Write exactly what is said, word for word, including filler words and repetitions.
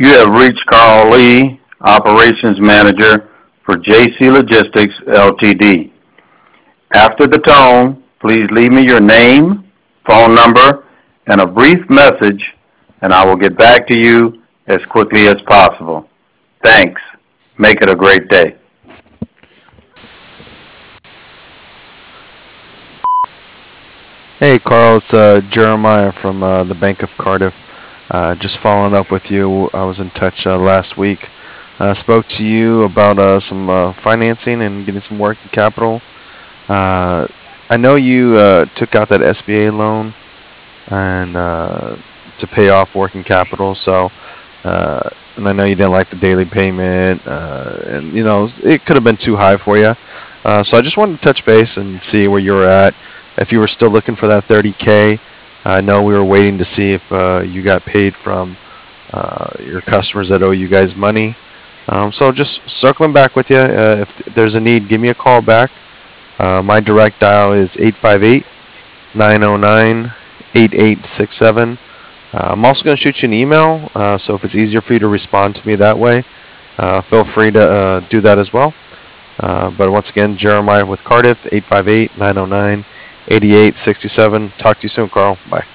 You have reached Carl Lee, Operations Manager for J C Logistics Ltd. After the tone, please leave me your name, phone number, and a brief message, and I will get back to you as quickly as possible. Thanks. Make it a great day. Hey, Carl, it's uh, Jeremiah from uh, the Bank of Cardiff. Uh, just following up with you. I was in touch uh, last week. Uh, spoke to you about uh, some uh, financing and getting some working capital. Uh, I know you uh, took out that S B A loan and uh, to pay off working capital. So, uh, and I know you didn't like the daily payment, uh, and you know it could have been too high for you. Uh, so I just wanted to touch base and see where you were at. If you were still looking for that thirty K, I know we were waiting to see if uh, you got paid from uh, your customers that owe you guys money. Um, so just circling back with you. Uh, if there's a need, give me a call back. Uh, my direct dial is eight five eight, nine oh nine, eight eight six seven. Uh, I'm also going to shoot you an email, uh, so if it's easier for you to respond to me that way, uh, feel free to uh, do that as well. Uh, but once again, Jeremiah with Cardiff, eight five eight, nine oh nine, eight eight six seven. Talk to you soon, Carl. Bye.